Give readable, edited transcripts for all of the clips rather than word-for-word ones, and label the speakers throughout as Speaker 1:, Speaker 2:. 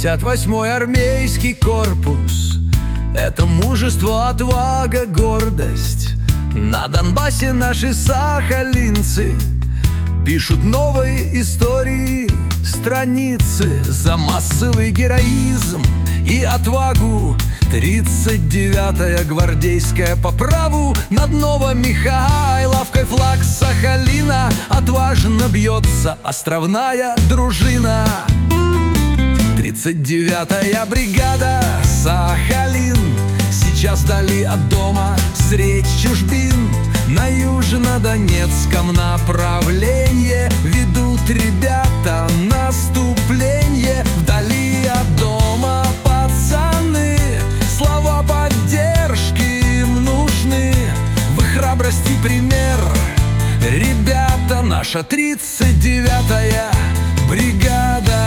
Speaker 1: 58-й армейский корпус — это мужество, отвага, гордость. На Донбассе наши сахалинцы пишут новые истории, страницы. За массовый героизм и отвагу 39-я гвардейская по праву. Над Новомихайловкой флаг Сахалина отважно бьется островная дружина. 39-я бригада Сахалин сейчас вдали от дома, средь чужбин. На южно-донецком направлении ведут ребята наступление. Вдали от дома пацаны, слова поддержки им нужны. В их храбрости пример ребята, наша 39-я бригада.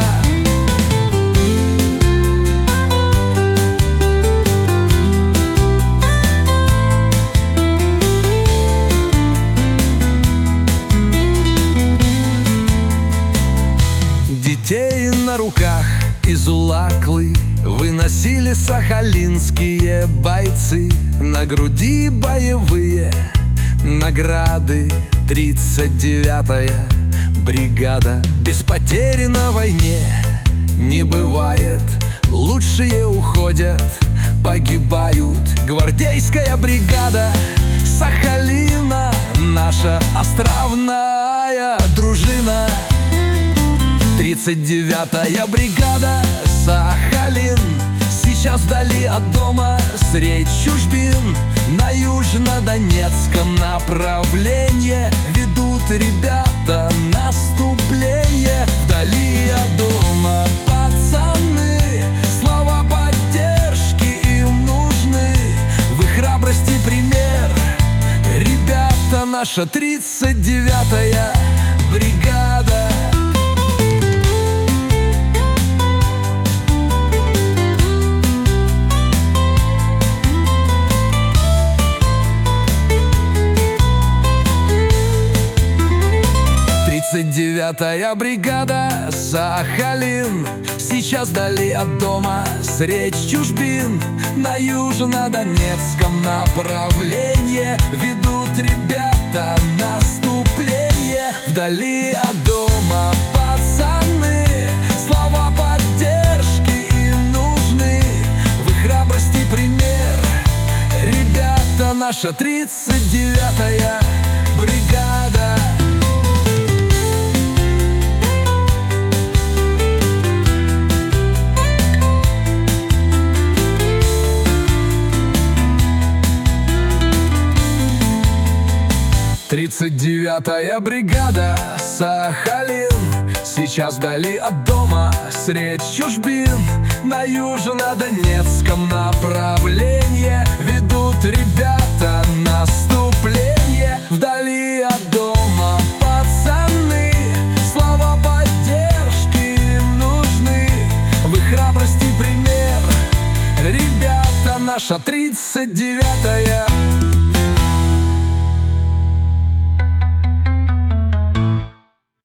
Speaker 1: Детей на руках из Улаклы выносили сахалинские бойцы. На груди боевые награды. 39-я бригада. Без потерь на войне не бывает, лучшие уходят, погибают. Гвардейская бригада Сахалина, наша островная дружина. 39-я бригада Сахалин сейчас вдали от дома, средь чужбин. На южно-донецком направлении ведут ребята наступление. Вдали от дома пацаны, слова поддержки им нужны. В их храбрости пример ребята, наша 39-я бригада. 39-я бригада Сахалин сейчас вдали от дома, средь чужбин. На южно-донецком направлении ведут ребята наступление. Вдали от дома пацаны, слова поддержки им нужны. В их храбрости пример ребята, наша 39-я бригада. 39-я бригада Сахалин сейчас вдали от дома, средь чужбин. На южно-донецком направлении ведут ребята наступление. Вдали от дома пацаны, слова поддержки им нужны. В их храбрости пример ребята, наша 39-я